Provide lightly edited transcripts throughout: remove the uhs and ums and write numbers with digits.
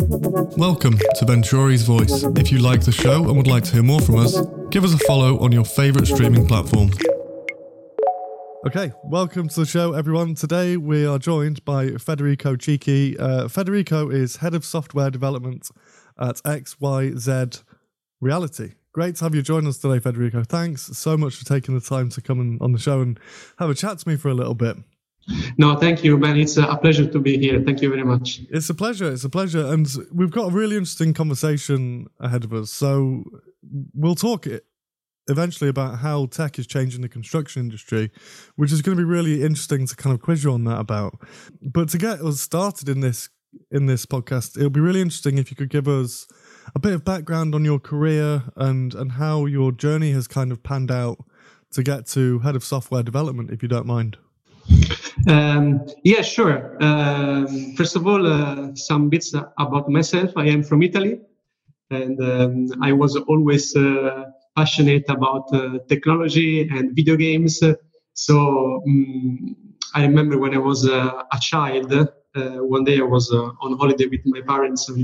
Welcome to Venturi's Voice. If you like the show and would like to hear more from us, give us a follow on your favourite streaming platform. Okay, welcome to the show, everyone. Today we are joined by Federico Chicchi. Federico is Head of Software Development at XYZ Reality. Great to have you join us today, Federico. Thanks so much for taking the time to come on the show and have a chat to me for a little bit. No, thank you, Ben. It's a pleasure to be here. Thank you very much. It's a pleasure. And we've got a really interesting conversation ahead of us. So we'll talk eventually about how tech is changing the construction industry, which is going to be really interesting to kind of quiz you on that about. But to get us started in this podcast, it'll be really interesting if you could give us a bit of background on your career and how your journey has kind of panned out to get to Head of Software Development, if you don't mind. Yeah, sure. First of all, some bits about myself. I am from Italy, and I was always passionate about technology and video games. So I remember when I was a child, one day I was on holiday with my parents, and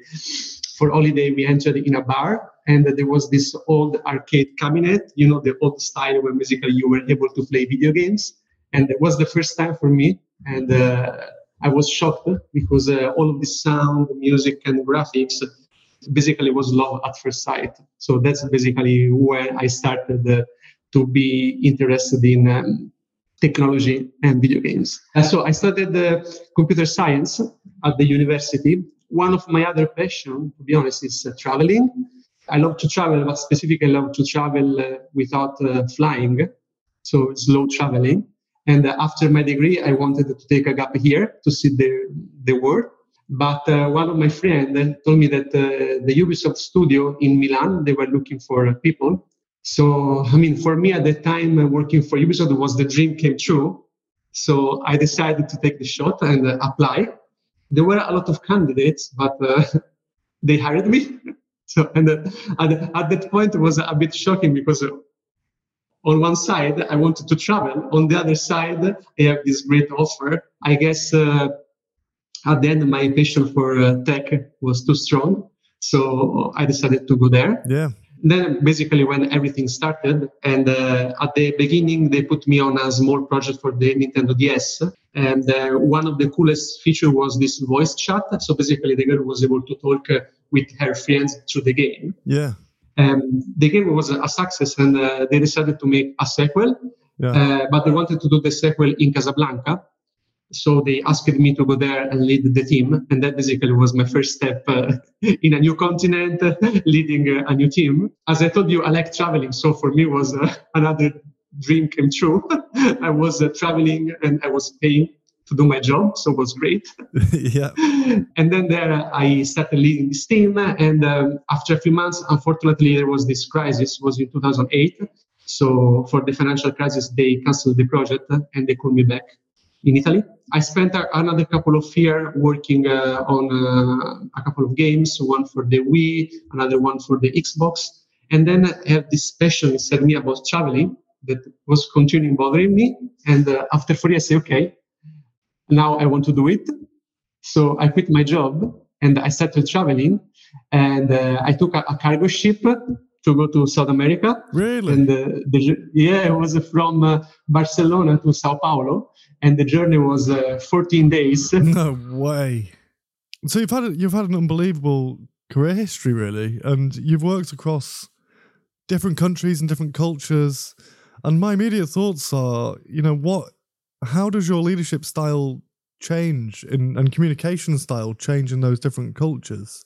for holiday we entered in a bar, and there was this old arcade cabinet, the old style where basically you were able to play video games. And it was the first time for me, and I was shocked because all of this sound, music, and graphics basically was love at first sight. So that's basically when I started to be interested in technology and video games. So I studied computer science at the university. One of my other passions, to be honest, is traveling. I love to travel, but specifically I love to travel without flying, so slow traveling. And after my degree, I wanted to take a gap year to see the world. But one of my friends told me that the Ubisoft studio in Milan, they were looking for people. So, for me at that time, working for Ubisoft was the dream came true. So I decided to take the shot and apply. There were a lot of candidates, but they hired me. So, and at that point, it was a bit shocking because on one side, I wanted to travel. On the other side, I have this great offer. I guess at the end, my passion for tech was too strong. So I decided to go there. Yeah. Then basically when everything started, and at the beginning, they put me on a small project for the Nintendo DS. And one of the coolest features was this voice chat. So basically the girl was able to talk with her friends through the game. Yeah. The game was a success, and they decided to make a sequel, but they wanted to do the sequel in Casablanca. So they asked me to go there and lead the team, and that basically was my first step in a new continent, leading a new team. As I told you, I like traveling, so for me was another dream came true. I was traveling, and I was paying to do my job, so it was great. Yeah. And then there I started leading this team, and after a few months, unfortunately, there was this crisis. It was in 2008. So for the financial crisis, they canceled the project, and they called me back in Italy. I spent another couple of years working on a couple of games, one for the Wii, another one for the Xbox. And then I have this passion inside me about traveling that was continuing bothering me. And after 4 years, I say, okay, now I want to do it. So I quit my job and I started traveling, and I took a cargo ship to go to South America. Really? And it was from Barcelona to Sao Paulo, and the journey was 14 days. No way. So you've had an unbelievable career history, really, and you've worked across different countries and different cultures. And my immediate thoughts are, how does your leadership style change and communication style change in those different cultures?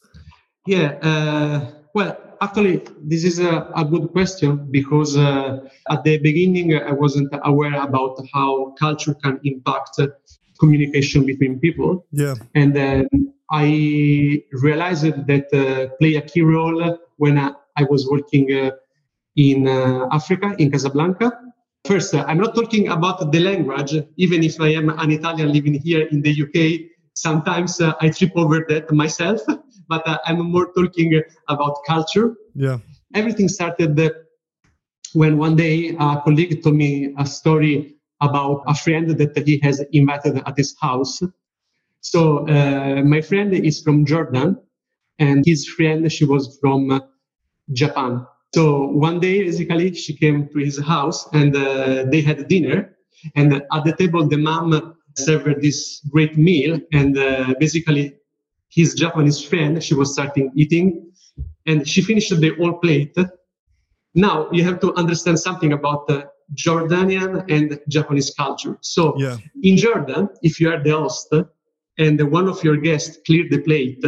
Yeah, well, actually, this is a good question because at the beginning, I wasn't aware about how culture can impact communication between people. Yeah. And then I realized that play a key role when I was working in Africa, in Casablanca. First, I'm not talking about the language, even if I am an Italian living here in the UK. Sometimes I trip over that myself, but I'm more talking about culture. Yeah. Everything started when one day a colleague told me a story about a friend that he has invited at his house. So my friend is from Jordan, and his friend, she was from Japan. So one day, basically, she came to his house and they had dinner. And at the table, the mom served this great meal. And basically, his Japanese friend, she was starting eating and she finished the whole plate. Now, you have to understand something about the Jordanian and Japanese culture. So in Jordan, if you are the host and one of your guests cleared the plate,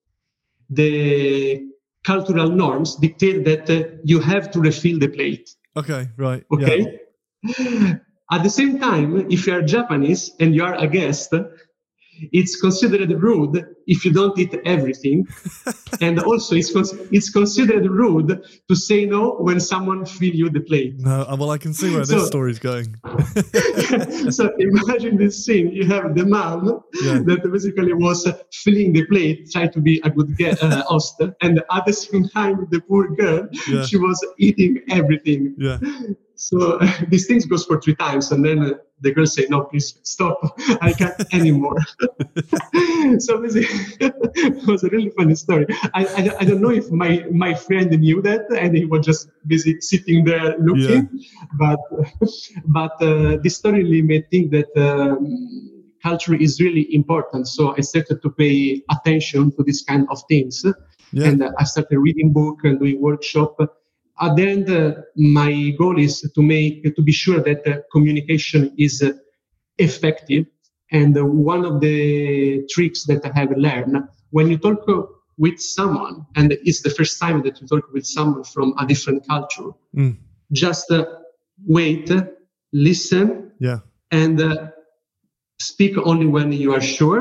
the cultural norms dictate that you have to refill the plate. Okay, right. Okay. Yeah. At the same time, if you are Japanese and you are a guest, it's considered rude if you don't eat everything. And also it's considered rude to say no when someone fill you the plate. No, well, I can see where this story is going. So imagine this scene. You have the mom that basically was filling the plate, trying to be a good host. And at the same time, the poor girl, she was eating everything. Yeah. So these things goes for 3 times, and then the girl say, "No, please stop. I can't anymore." So basically, it was a really funny story. I don't know if my friend knew that, and he was just busy sitting there looking. But this story really made me think that culture is really important. So I started to pay attention to this kind of things, and I started reading book and doing workshop. At the end, my goal is to be sure that communication is effective. And one of the tricks that I have learned, when you talk with someone, and it's the first time that you talk with someone from a different culture, just wait, listen, and speak only when you are sure.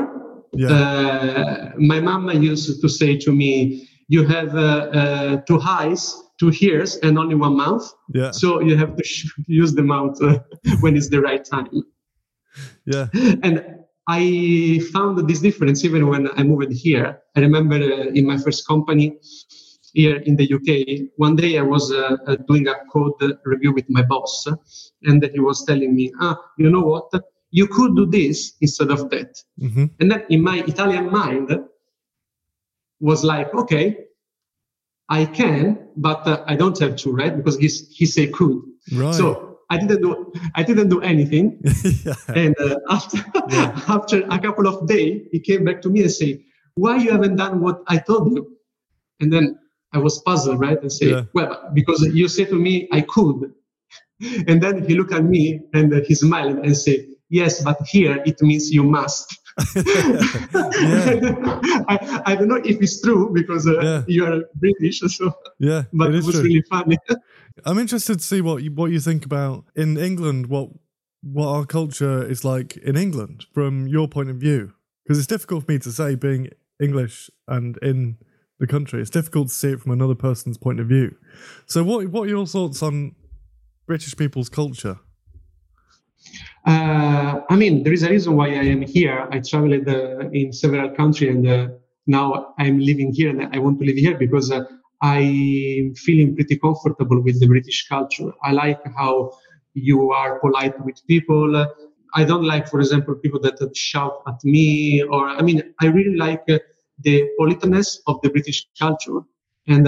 My mama used to say to me, you have 2 eyes, 2 ears, and only 1 mouth. Yeah. So you have to use the mouth when it's the right time. Yeah. And I found this difference even when I moved here. I remember in my first company here in the UK, one day I was doing a code review with my boss, and he was telling me, you know what? You could do this instead of that. Mm-hmm. And then in my Italian mind was like, okay, I can, but I don't have to, right? Because he said could. Right. So I didn't do anything. And after a couple of days, he came back to me and said, "Why you haven't done what I told you?" And then I was puzzled, right? And say, "Well, because you said to me I could." And then he looked at me and he smiled and said, "Yes, but here it means you must." I don't know if it's true because you are British, so but it was true. Really funny. I'm interested to see what you think about in England, what our culture is like in England from your point of view, because it's difficult for me to say, being English and in the country. It's difficult to see it from another person's point of view. So what are your thoughts on British people's culture? I mean, there is a reason why I am here. I traveled in several countries, and now I'm living here, and I want to live here because I'm feeling pretty comfortable with the British culture. I like how you are polite with people. I don't like, for example, people that shout at me, or I really like the politeness of the British culture. And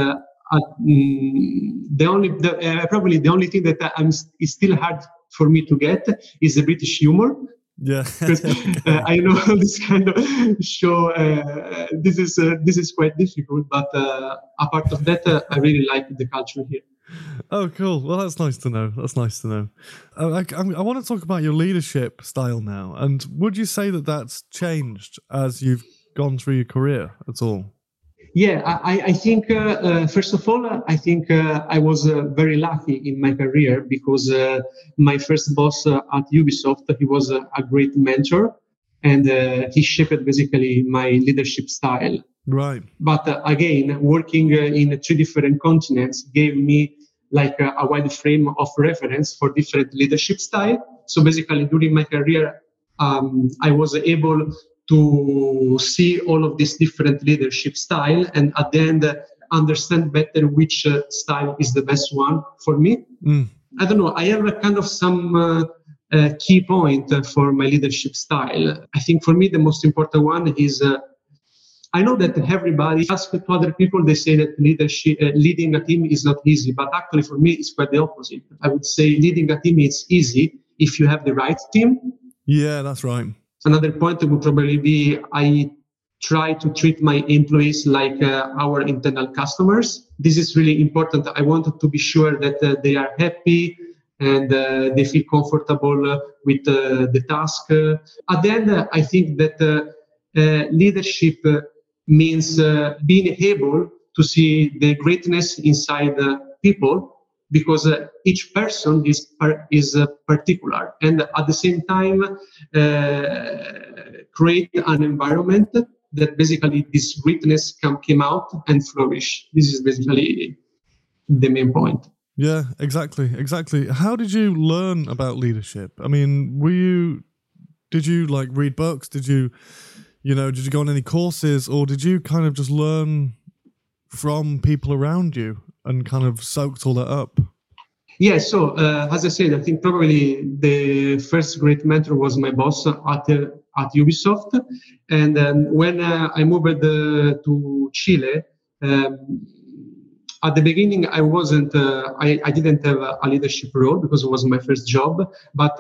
probably the only thing that is still hard for me to get is the British humor. Yeah, because I know this kind of show. This is quite difficult, but apart of that, I really like the culture here. Oh, cool. Well, that's nice to know. I want to talk about your leadership style now. And would you say that that's changed as you've gone through your career at all? Yeah, I think, first of all, I think I was very lucky in my career because my first boss at Ubisoft, he was a great mentor, and he shaped basically my leadership style. Right. But again, working in 3 different continents gave me like a wide frame of reference for different leadership style. So basically during my career, I was able to see all of these different leadership style, and at the end understand better which style is the best one for me. I don't know. I have a kind of some key point for my leadership style. I think for me the most important one is I know that everybody asks to other people, they say that leading a team is not easy, but actually for me, it's quite the opposite. I would say leading a team is easy if you have the right team. Yeah, that's right. Another point would probably be I try to treat my employees like our internal customers. This is really important. I wanted to be sure that they are happy and they feel comfortable with the task. At the end, I think that leadership means being able to see the greatness inside people, because each person is particular, and at the same time create an environment that basically this greatness can come out and flourish. This is basically the main point. Yeah, exactly. How did you learn about leadership? I mean, did you like read books? Did you go on any courses, or did you kind of just learn from people around you and kind of soaked all that up? Yeah, so as I said, I think probably the first great mentor was my boss at Ubisoft. And when I moved to Chile, at the beginning, I wasn't. I didn't have a leadership role because it was my first job. But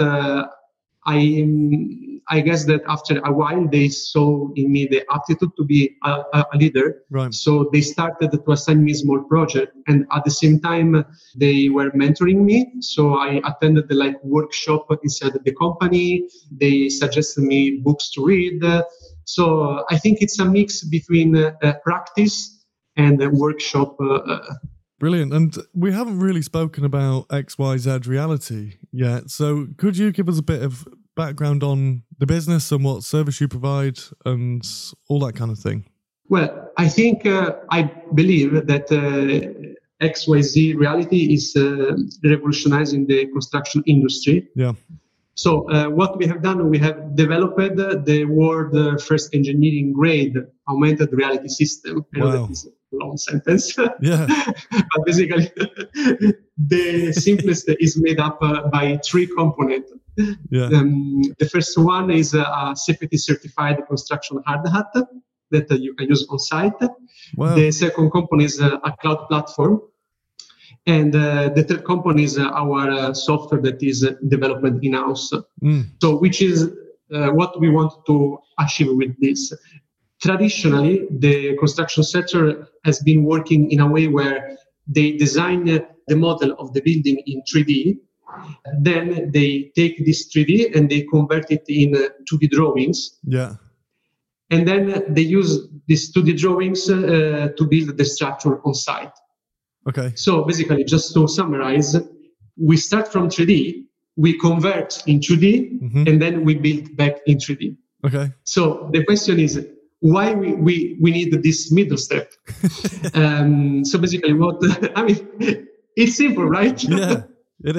I guess that after a while, they saw in me the aptitude to be a leader. Right. So they started to assign me a small project, and at the same time, they were mentoring me. So I attended the workshop inside the company. They suggested me books to read. So I think it's a mix between practice and the workshop. Brilliant. And we haven't really spoken about XYZ Reality yet. So could you give us a bit of background on the business and what service you provide and all that kind of thing? Well, I think I believe that XYZ Reality is revolutionizing the construction industry. Yeah. So what we have done, we have developed the world's first engineering grade augmented reality system. I know that is a long sentence. Yeah. But basically, the simplest is made up by three components. Yeah. The first one is a CFT certified construction hard hat that you can use on site. Wow. The second component is a cloud platform. And the third component is our software that is developed in-house. So which is what we want to achieve with this. Traditionally, the construction sector has been working in a way where they design the model of the building in 3D. Then they take this 3D and they convert it in 2D drawings. Yeah. And then they use these 2D drawings to build the structure on site. Okay. So basically, just to summarize, we start from 3D, we convert in 2D, and then we build back in 3D. Okay. So the question is, why we need this middle step? So basically, it's simple, right? Yeah, it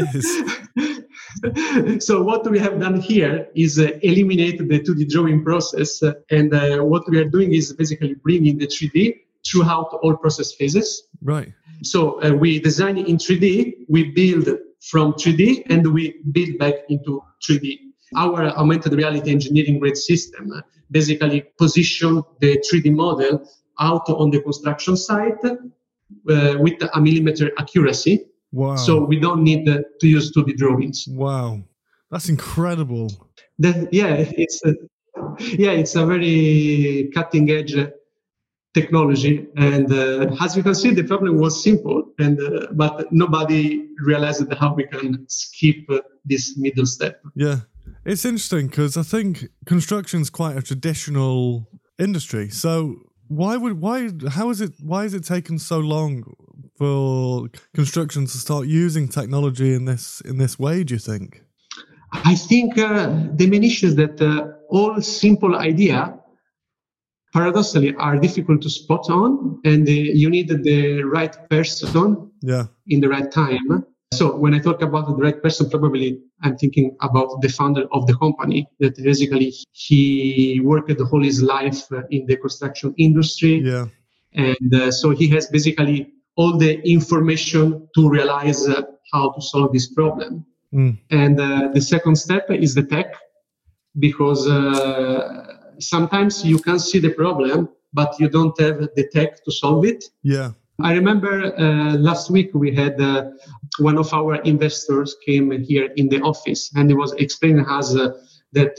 is. So what we have done here is eliminate the 2D drawing process, and what we are doing is basically bringing the 3D throughout all process phases. Right. So we design in 3D, we build from 3D, and we build back into 3D. Our augmented reality engineering grade system basically position the 3D model out on the construction site with a millimeter accuracy. Wow. So we don't need to use 2D drawings. Wow. That's incredible. It's a very cutting edge technology, and as you can see, the problem was simple, but nobody realized how we can skip this middle step. Yeah, it's interesting because I think construction is quite a traditional industry. So why is it taken so long for construction to start using technology in this way, do you think? I think the main issue is that all simple idea paradoxically are difficult to spot on, and you need the right person in the right time. So when I talk about the right person, probably I'm thinking about the founder of the company, that basically he worked all his life in the construction industry. Yeah. And so he has basically all the information to realize how to solve this problem. And the second step is the tech, because sometimes you can see the problem, but you don't have the tech to solve it. Yeah. I remember last week we had one of our investors came here in the office, and he was explaining us that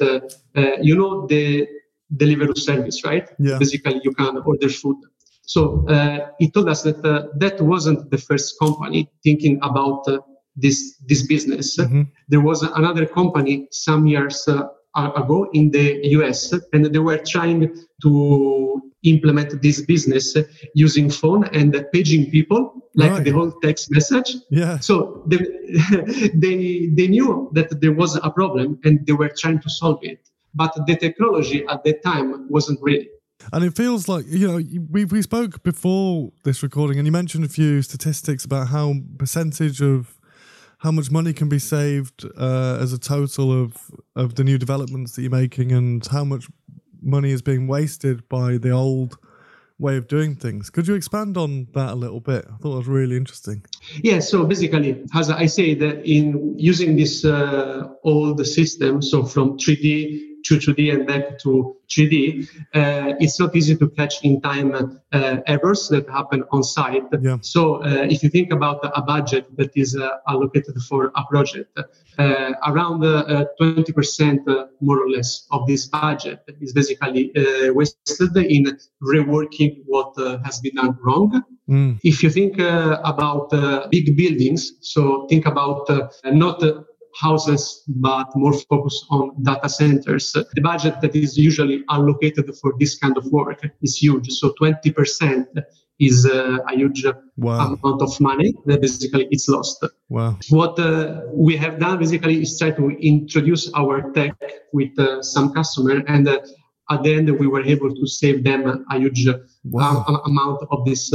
the delivery service, right? Yeah. Basically, you can order food. So he told us that that wasn't the first company thinking about this business. Mm-hmm. There was another company some years ago in the US, and they were trying to implement this business using phone and paging people, like right. the whole text message. Yeah. So they knew that there was a problem and they were trying to solve it, but the technology at that time wasn't ready. And it feels like, we spoke before this recording, and you mentioned a few statistics about how percentage of how much money can be saved as a total of the new developments that you're making, and how much money is being wasted by the old way of doing things. Could you expand on that a little bit? I thought it was really interesting. Yeah, so basically, as I say, that in using this old system, so from 3D to 2D and back to 3D, it's not easy to catch in time errors that happen on site. Yeah. So if you think about a budget that is allocated for a project, around 20% more or less of this budget is basically wasted in reworking what has been done wrong. If you think about big buildings, so think about not houses, but more focused on data centers. The budget that is usually allocated for this kind of work is huge. So 20% is a huge amount of money that basically it's lost. Wow. What we have done basically is try to introduce our tech with some customer, and at the end we were able to save them a huge amount of this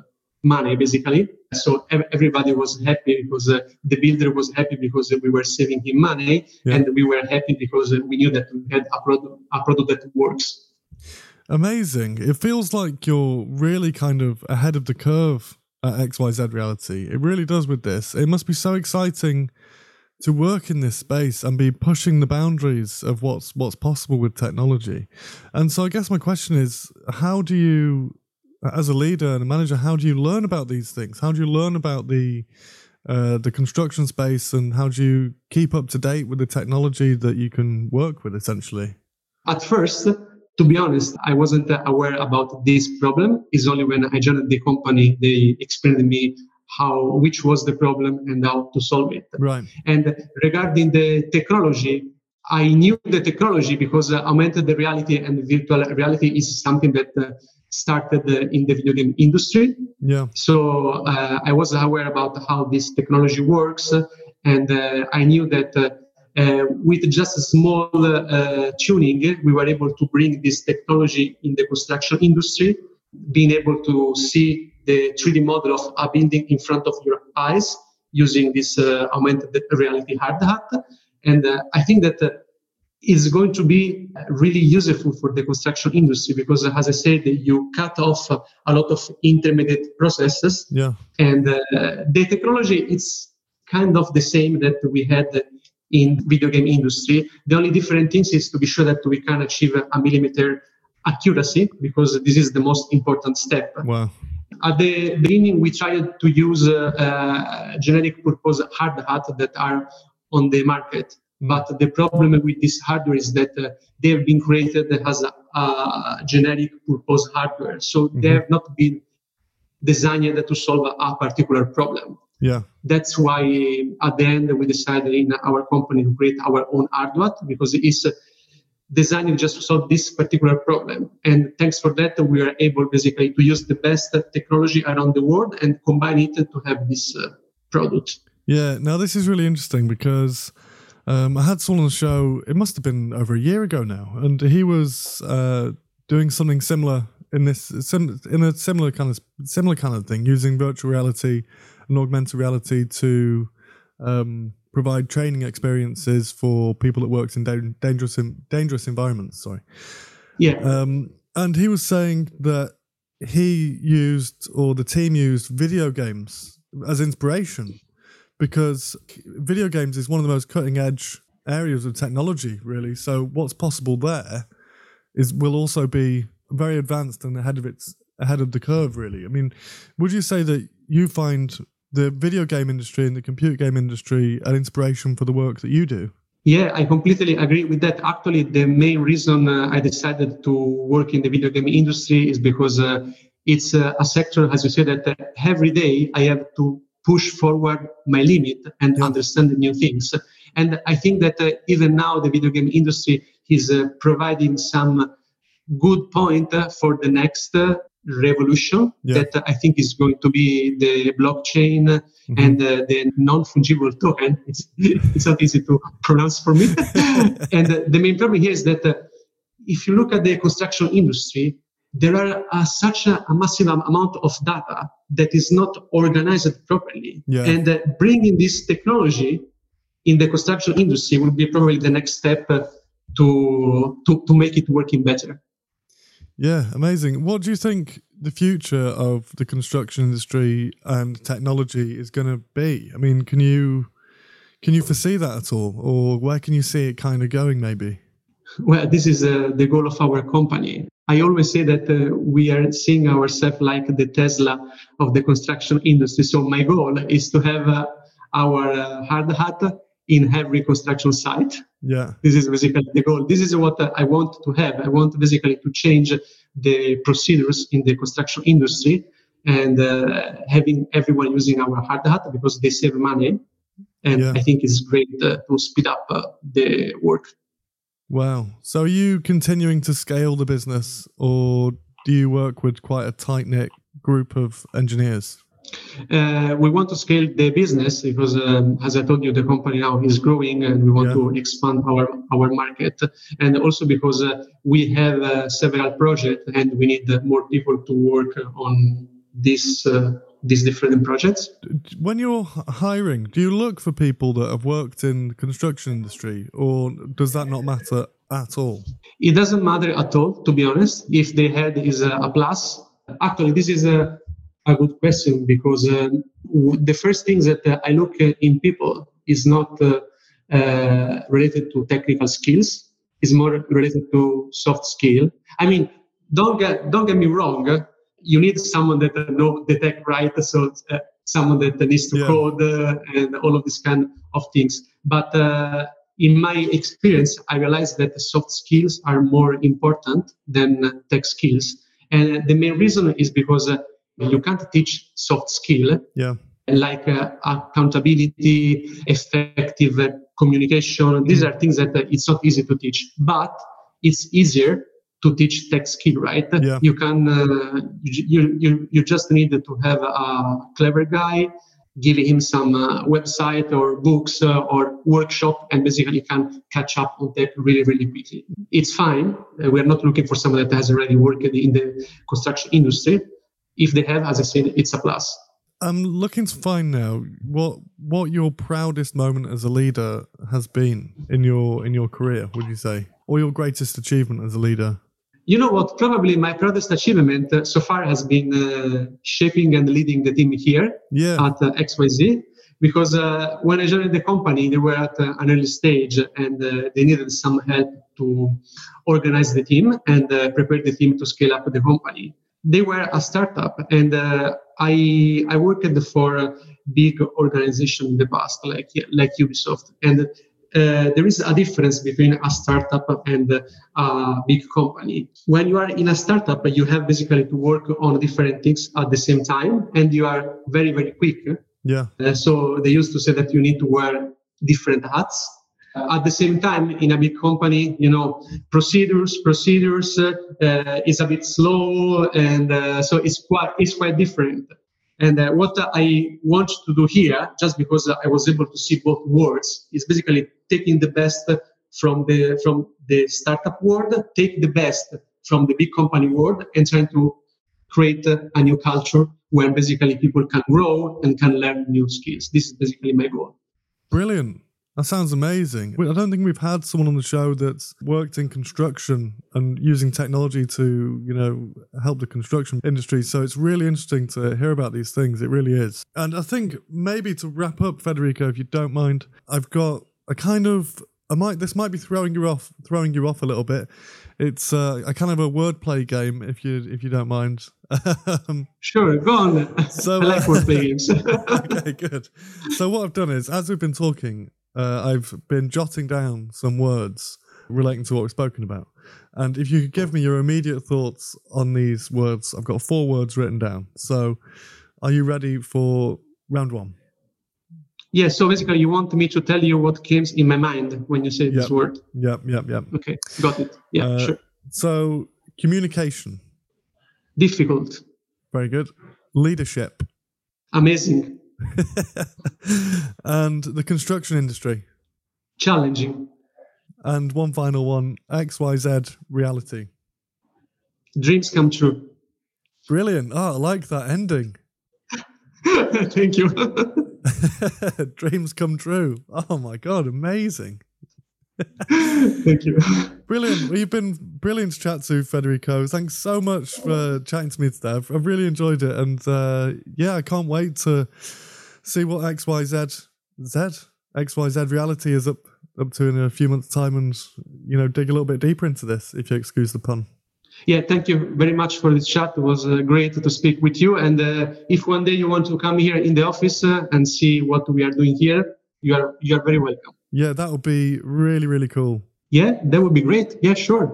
money basically. So everybody was happy because the builder was happy because we were saving him money, and we were happy because we knew that we had a product that works. Amazing. It feels like you're really kind of ahead of the curve at XYZ Reality. It really does with this. It must be so exciting to work in this space and be pushing the boundaries of what's possible with technology. And so I guess my question is, how do you, as a leader and a manager, how do you learn about these things? How do you learn about the construction space, and how do you keep up to date with the technology that you can work with, essentially? At first, to be honest, I wasn't aware about this problem. It's only when I joined the company, they explained to me which was the problem and how to solve it. Right. And regarding the technology, I knew the technology because augmented reality and virtual reality is something that started in the video game industry. Yeah. So I was aware about how this technology works, and I knew that with just a small tuning, we were able to bring this technology in the construction industry, being able to see the 3D model of a building in front of your eyes using this augmented reality hard hat. And I think that is going to be really useful for the construction industry because, as I said, you cut off a lot of intermediate processes. Yeah. And the technology is kind of the same that we had in video game industry. The only different thing is to be sure that we can achieve a millimeter accuracy, because this is the most important step. Wow. At the beginning, we tried to use generic purpose hard hat that are on the market. But the problem with this hardware is that they have been created as a generic purpose hardware. So they have not been designed to solve a particular problem. Yeah. That's why at the end we decided in our company to create our own hardware, because it is designed just to solve this particular problem. And thanks for that, we are able basically to use the best technology around the world and combine it to have this product. Yeah. Now this is really interesting because I had someone on the show, it must have been over a year ago now, and he was doing something similar in a similar kind of thing, using virtual reality and augmented reality to provide training experiences for people that works in dangerous environments. Sorry. Yeah. And he was saying that he used, or the team used, video games as inspiration, because video games is one of the most cutting edge areas of technology, really. So what's possible there will also be very advanced and ahead of the curve, really. I mean, would you say that you find the video game industry and the computer game industry an inspiration for the work that you do? Yeah, I completely agree with that. Actually, the main reason I decided to work in the video game industry is because it's a sector, as you said, that every day I have to push forward my limit and understand the new things. And I think that even now the video game industry is providing some good point for the next revolution that I think is going to be the blockchain and the non-fungible token. It's not easy to pronounce for me. And the main problem here is that if you look at the construction industry, there are such a massive amount of data that is not organized properly. And bringing this technology in the construction industry will be probably the next step to make it working better. Yeah, amazing. What do you think the future of the construction industry and technology is going to be? I mean, can you foresee that at all, or where can you see it kind of going? Maybe. Well, this is the goal of our company. I always say that we are seeing ourselves like the Tesla of the construction industry. So my goal is to have our hard hat in every construction site. Yeah. This is basically the goal. This is what I want to have. I want basically to change the procedures in the construction industry and having everyone using our hard hat because they save money. And I think it's great to speed up the work. Wow. So are you continuing to scale the business, or do you work with quite a tight-knit group of engineers? We want to scale the business because, as I told you, the company now is growing and we want to expand our market. And also because we have several projects and we need more people to work on these different projects. When you're hiring, do you look for people that have worked in the construction industry, or does that not matter at all? It doesn't matter at all, to be honest. If they had is a plus. Actually, this is a good question because the first thing that I look in people is not related to technical skills. It's more related to soft skill. I mean, don't get me wrong. You need someone that knows the tech right, so someone that needs to code and all of these kind of things. But in my experience, I realized that the soft skills are more important than tech skills. And the main reason is because you can't teach soft skill like accountability, effective communication. These are things that it's not easy to teach, but it's easier to teach tech skill, right? You can, you just need to have a clever guy, give him some website or books or workshop, and basically can catch up on tech really, really quickly. It's fine. We're not looking for someone that has already worked in the construction industry. If they have, as I said, it's a plus. I'm looking to find now what your proudest moment as a leader has been in your career, would you say? Or your greatest achievement as a leader? You know what? Probably my proudest achievement so far has been shaping and leading the team here at XYZ. Because when I joined the company, they were at an early stage and they needed some help to organize the team and prepare the team to scale up the company. They were a startup, and I worked for a big organization in the past, like Ubisoft. And there is a difference between a startup and a big company. When you are in a startup, you have basically to work on different things at the same time, and you are very, very quick. So they used to say that you need to wear different hats. At the same time, in a big company, procedures is a bit slow, and so it's quite different. And what I want to do here, just because I was able to see both worlds, is basically taking the best from the startup world, take the best from the big company world, and trying to create a new culture where basically people can grow and can learn new skills. This is basically my goal. Brilliant. That sounds amazing. I don't think we've had someone on the show that's worked in construction and using technology to, help the construction industry. So it's really interesting to hear about these things. It really is. And I think maybe to wrap up, Federico, if you don't mind, I've got a kind of This might be throwing you off a little bit. It's a kind of a wordplay game, if you don't mind. Sure, go on. So, I like wordplay games. Okay, good. So what I've done is, as we've been talking, I've been jotting down some words relating to what we've spoken about. And if you could give me your immediate thoughts on these words, I've got 4 words written down. So are you ready for round 1? Yeah, so basically you want me to tell you what came in my mind when you say this word? Yep. Okay, got it. Yeah, sure. So, communication. Difficult. Very good. Leadership. Amazing. And the construction industry. Challenging. And one final one, XYZ reality. Dreams come true. Brilliant. Oh, I like that ending. Thank you. Dreams come true. Oh my God, amazing. Thank you. Brilliant. Well, you've been brilliant to chat to, Federico. Thanks so much for chatting to me today. I've really enjoyed it. And I can't wait to see what XYZ reality is up to in a few months' time and, dig a little bit deeper into this, if you excuse the pun. Yeah, thank you very much for this chat. It was great to speak with you. And if one day you want to come here in the office and see what we are doing here, you are very welcome. Yeah, that would be really, really cool. Yeah, that would be great. Yeah, sure.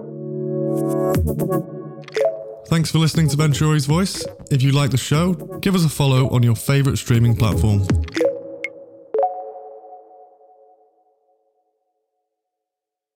Thanks for listening to Venturi's Voice. If you like the show, give us a follow on your favorite streaming platform.